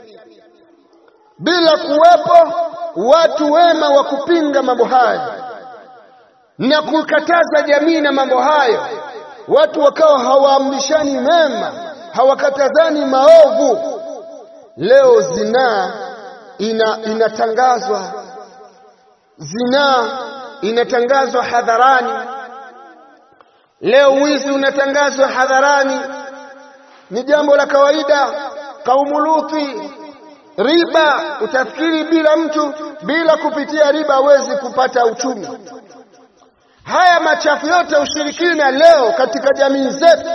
Bila kuwepo watu wema wa kupinga mambo hayo na kukataza jamii na mambo hayo, watu wakawa hawaamrishani mema, hawakatazani maovu, leo zinaa ina, inatangazwa zinaa inatangazwa hadharani. Leo wizi unatangazwa hadharani, ni jambo la kawaida. Kaumu Luthi, riba, utafikiri bila mtu bila kupitia riba hawezi kupata uchumi. Haya machafu yote ushirikina leo katika jamii zetu.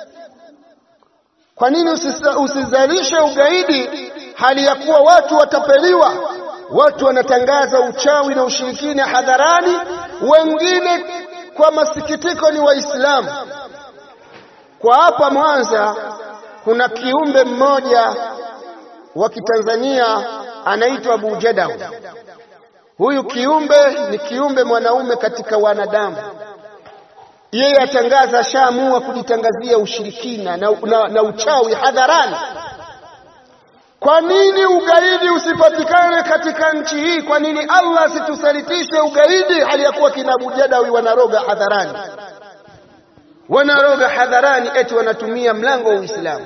Kwa nini usizalishe ugaidi hali ya kuwa watu watapeliwa? Watu wanatangaza uchawi na ushirikina hadharani, wengine kwa masikitiko ni Waislamu. Kwa hapa Mwanza kuna kiumbe mmoja wa Kitanzania anaitwa Abu Jadaw. Huyu kiumbe ni kiumbe mwanaume katika wanadamu. Yeye atangaza, shaamua kujitangazia ushirikina na, na, na uchawi hadharani. Kwa nini ugaidi usipatikane katika nchi hii? Kwa nini Allah asitusalitishe ugaidi hali ya kuwa kina Abu Jadawi wanaroga hadharani? Wanaroga hadharani eti wanatumia mlango wa Uislamu.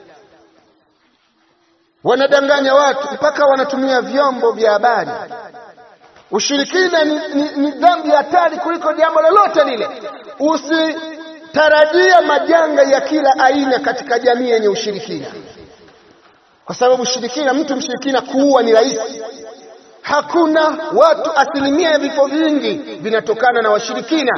Wanadanganya watu mpaka wanatumia vyombo vya habari. Ushirikina ni, ni, ni dhambi hatari kuliko jambo lolote lile. Usitarajia majanga ya kila aina katika jamii yenye ushirikina. Kwa sababu ushirikina, mtu mshirikina kuua ni rahisi. Hakuna watu, asilimia ya vifo vingi vinatokana na washirikina.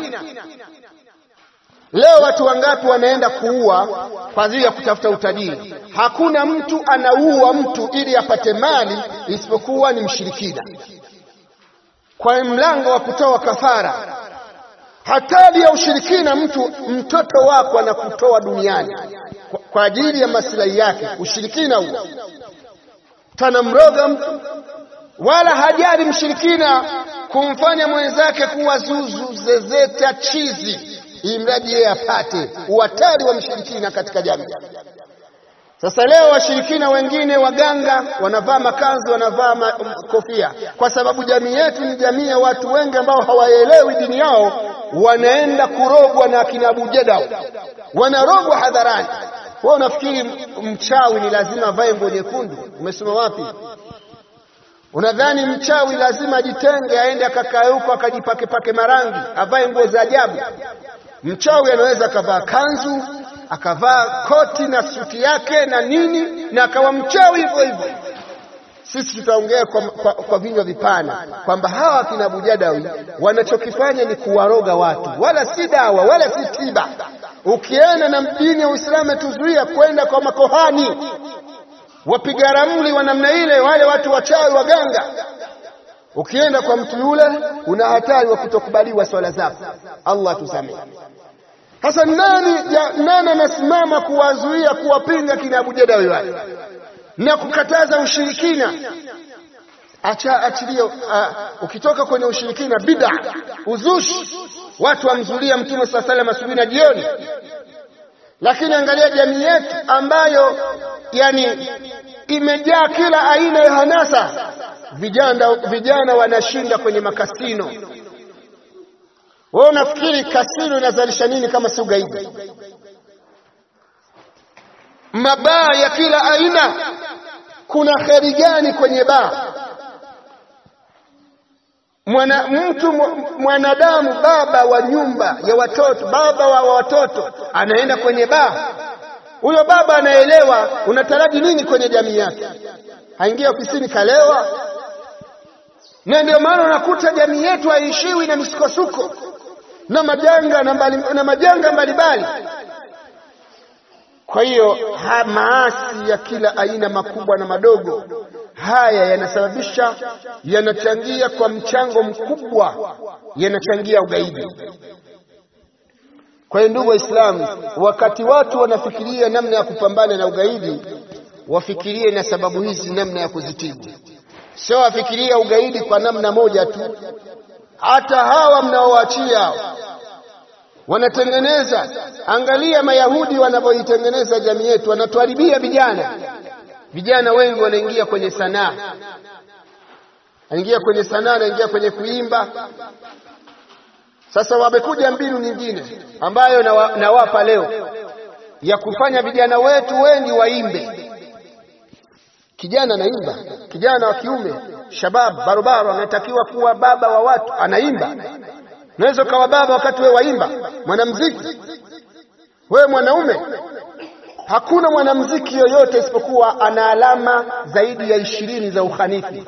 Leo watu wangapi wanaenda kuua kwa ajili ya kutafuta utajiri? Hakuna mtu anaua mtu ili apate mali isipokuwa ni mshirikina, kwa mlango wa kutoa kafara. Hatari ya ushirikina, mtu mtoto wako anakutoa duniani kwa, kwa ajili ya maslahi yake. Ushirikina huo tanamroga mtu, wala hajali mshirikina kumfanya mwenzake kuwa zuzu, zezeta, chizi, imradi yeye apate. Uhatari wa mshirikina katika jamii. Sasa leo washirikina wengine, waganga, wanavaa makanzu, wanavaa ma kofia, kwa sababu jamii yetu ni jamii ya watu wengi ambao hawaelewi dini yao. Wanaenda kurogwa na akina Abu Jadaw, wanarogwa hadharani. Wewe unafikiri mchawi ni lazima avae nguo nyekundu? Umesoma wapi? Unadhani mchawi lazima ajitenge aende akakae huko akajipake pake marangi avae nguo za ajabu? Mchawi anaweza akavaa kanzu, akavaa koti na suti yake na nini, na akawa mchawi hivyo hivyo. Sisi tutaongea kwa, kwa, kwa vinywa vipana kwamba hawa kina Abu Jadawi wanachokifanya ni kuwaroga watu, wala si dawa wala si tiba. Ukienda na dini ya Uislamu tuzuia kwenda kwa makohani wapiga ramli wa namna ile, wale watu wachawi waganga. Ukienda kwa mtu yule una hatari wa kutokubaliwa swala zako. Allah tusamehe. Hasa nani nani anasimama kuwazuia kuwapinga kina Abu Jadawi wale na kukataza ushirikina? Acha achilia. Uh, ukitoka kwenye ushirikina, bid'a, uzushi, watu wamzulia Mtume sallallahu alaihi wasallam asubuhi na jioni. Lakini angalia jamii yetu ambayo yani imejaa kila aina ya hanasa. Vijana vijana wanashinda kwenye makasino. Wewe unafikiri kasino inazalisha nini kama si ugaidi? Mabaa ya kila aina. Kuna kheri gani kwenye baa? Mwana, mtu mwanadamu, baba wa nyumba ya watoto, baba wa watoto anaenda kwenye baa. Huyo baba anaelewa unataraji nini kwenye jamii yake. Haingia ofisini kalewa. Na ndio maana unakuta jamii yetu haishiwi na misukosuko na majanga na, mbali, na majanga mbalimbali. Kwa hiyo maasi ya kila aina, makubwa na madogo, haya yanasababisha, yanachangia kwa mchango mkubwa, yanachangia ugaidi. Kwa hiyo ndugu Waislamu, wakati watu wanafikiria namna ya kupambana na ugaidi, wafikirie na sababu hizi namna ya kuzitibu. Sio wafikiria ugaidi kwa namna moja tu. Hata hawa mnaowaachia wanatengeneza. Angalia Mayahudi wanavyoitengeneza jamii yetu, wanatuharibia vijana. Vijana wengi wanaingia kwenye sanaa. Anaingia kwenye sanaa, anaingia kwenye kuimba. Sasa wamekuja mbinu nyingine ambayo nawapa na leo ya kufanya vijana wetu wengi waimbe. Kijana anaimba, kijana wa kiume, shabab, barobaro, anatakiwa kuwa baba wa watu, anaimba. Unaweza kuwa baba wakati wewe waimba, mwanamuziki. Wewe mwanaume, hakuna mwanamuziki yoyote isipokuwa ana alama zaidi ya ishirini za ukhanithi.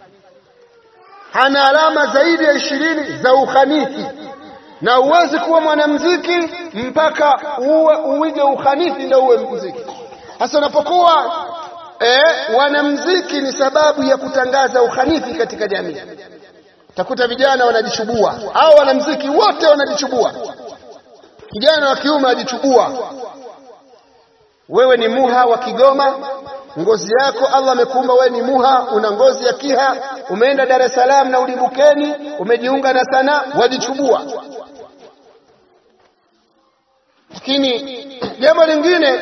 Ana alama zaidi ya ishirini za ukhanithi. Na huwezi kuwa mwanamuziki mpaka uwe uige ukhanithi ndio uwe muziki. Hasa unapokuwa eh, wanamuziki ni sababu ya kutangaza ukhanithi katika jamii. Utakuta vijana wanajichubua, au wanamuziki wote wanajichubua. Kijana wa kiume anajichubua. Wewe ni muha wa Kigoma, ngozi yako Allah amekuumba wewe ni muha, una ngozi ya Kiha, umeenda Dar es Salaam na Ulibukeni, umejiunga na sanaa, wajichubua. Lakini jambo lingine,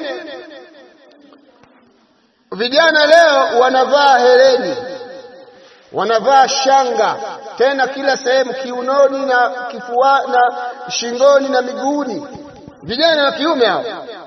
vijana leo wanavaa hereni, wanavaa shanga, tena kila sehemu, kiunoni na kifua na shingoni na miguuni. Vijana wa kiume hao.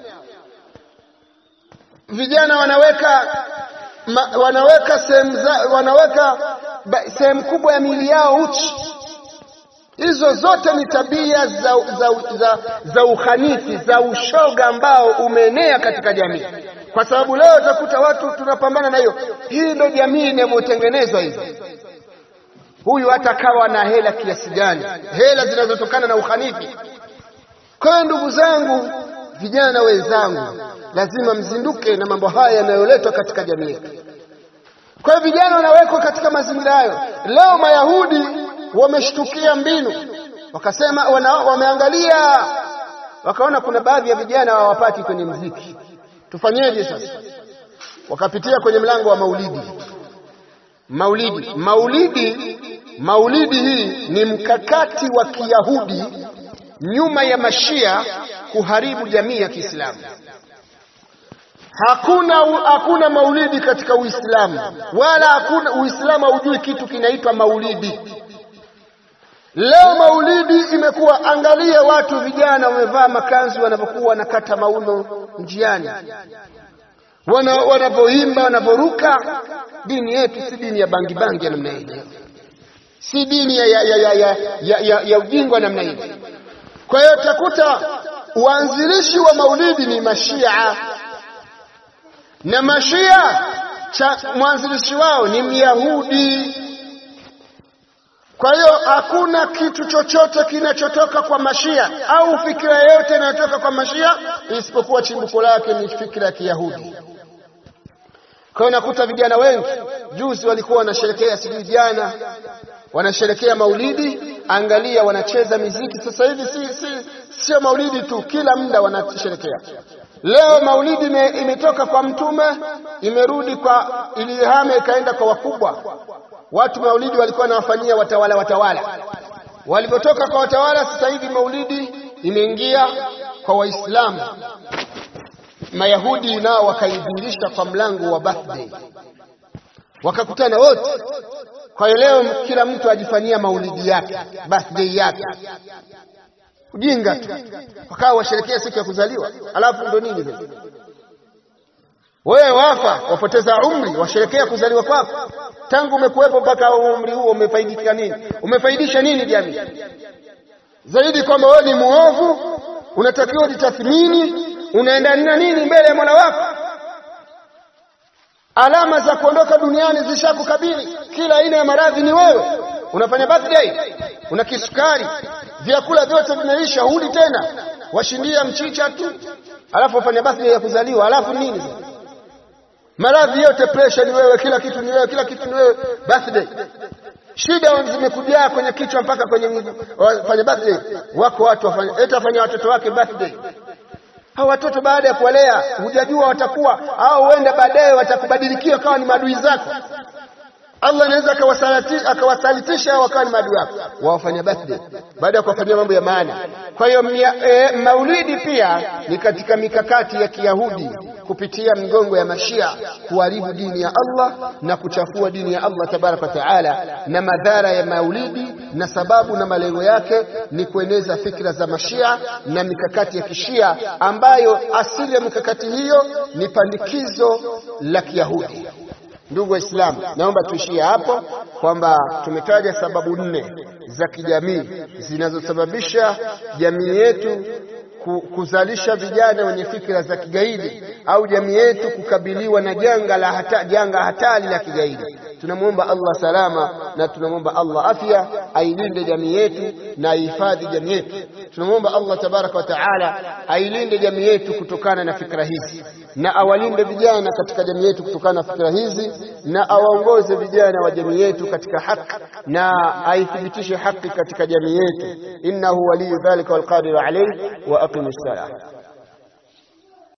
Vijana wanaweka ma, wanaweka sehemu wanaweka sehemu kubwa ya miili yao uchi. Hizo zote ni tabia za za, za, za ukhanithi, za ushoga ambao umeenea katika jamii. Kwa sababu leo utakuta watu tunapambana na hiyo. Hii ndio jamii inayotengenezwa hivi. Huyu hata kawa na hela kiasi gani, hela zinazotokana na ukhanithi. Kwa hiyo ndugu zangu, vijana wenzangu, lazima mzinduke na mambo haya yanayoletwa katika jamii. Kwa hiyo vijana wanawekwa katika mazingira hayo. Leo Mayahudi wameshtukia mbinu, wakasema wana, wameangalia wakaona kuna baadhi ya vijana hawapati kwenye muziki. Tufanyeje sasa? Wakapitia kwenye mlango wa maulidi. Maulidi, maulidi, maulidi hii ni mkakati wa Kiyahudi nyuma ya Mashia kuharibu jamii ya Kiislamu. Hakuna hakuna maulidi katika Uislamu, wala hakuna Uislamu hujui kitu kinaitwa maulidi. Leo maulidi imekuwa, angalia watu vijana wamevaa makanzu wanapokuwa wanakata mauno njiani, wana wanapoimba, wanaporuka. Dini yetu si dini ya bangi bangi ya namna hiyo, si dini ya ya ya ya ya, ya, ya, ya ujingwa namna hiyo. Kwa hiyo utakuta uanzilishi wa maulidi ni Mashia, na Mashia cha mwanzilishi wao ni Myahudi. Kwa hiyo hakuna kitu chochote kinachotoka kwa Mashia au fikra yoyote inayotoka kwa Mashia isipokuwa chimbuko lake ni fikra ya Kiyahudi. Kwa hiyo nakuta vijana wengi juzi walikuwa wanasherekea, sijui jana wanasherekea Maulidi, angalia wanacheza miziki. Sasa hivi si si sio Maulidi tu, kila muda wanasherekea. Leo Maulidi imetoka kwa Mtume, imerudi kwa ilihame ikaenda kwa wakubwa. Watu Maulidi walikuwa wanawafanyia watawala watawala. Walipotoka kwa watawala, sasa hivi Maulidi imeingia kwa Waislamu. Mayahudi nao wakaidhihirisha kwa mlango wa birthday, wakakutana wote. Kwa hiyo leo kila mtu ajifanyia maulidi yake, birthday yake. Ujinga tu. Wakao washerekea siku ya kuzaliwa, alafu ndo nini hizo? Wewe wafa, wapoteza umri, washerekea kuzaliwa kwako. Tangu umekuwepo mpaka umri huo umefaidika nini? Umefaidisha nini jamii? Zaidi kwamba wewe ni muovu, unatakiwa jitathmini, unaenda na nini mbele ya Mola wako? Alama za kuondoka duniani zishakukabili, kila aina ya maradhi ni wewe. Unafanya birthday, una kisukari, vyakula vyote vimeisha, huli tena, washindia mchicha tu, alafu ufanya birthday ya kuzaliwa, alafu nini? Maradhi yote, pressure ni wewe, kila kitu ni wewe, kila kitu ni wewe. Birthday, shida zimekujaa kwenye kichwa mpaka kwenye fanya birthday. Wako watu wafanya eti afanya watoto wake birthday. Hao watoto baada ya kuwalea hujajua watakuwa au huenda baadaye watakubadilikia kama ni maadui zako. Allah anaweza akawasalitisha wakawa ni maadui wako, wafanya birthday baada ya kufanyia mambo ya maana. Kwa hiyo e, Maulidi pia ni katika mikakati ya Kiyahudi kupitia migongo ya Mashia kuharibu dini ya Allah na kuchafua dini ya Allah tabaraka wa taala. Na madhara ya Maulidi na sababu na malengo yake ni kueneza fikra za Mashia na mikakati ya Kishia, ambayo asili ya mikakati hiyo ni pandikizo la Kiyahudi. Ndugu Waislamu, naomba tuishie hapo kwamba tumetaja sababu nne za kijamii zinazosababisha jamii yetu kuzalisha vijana wenye fikra za kigaidi au jamii yetu kukabiliwa na janga la hata, janga hatari la kigaidi. Tunamuomba Allah salama na tunamuomba Allah afya, ailinde jamii yetu na aihifadhi jamii yetu. Tunamuomba Allah tabaraka wa taala ailinde jamii yetu kutokana na fikra hizi, na awalinde vijana katika jamii yetu kutokana na fikra hizi, na awaongoze vijana wa jamii yetu katika haki, na aithibitishe haki katika jamii yetu. Innahu waliyu dhalika wal qadir alayhi wa aqimus salah.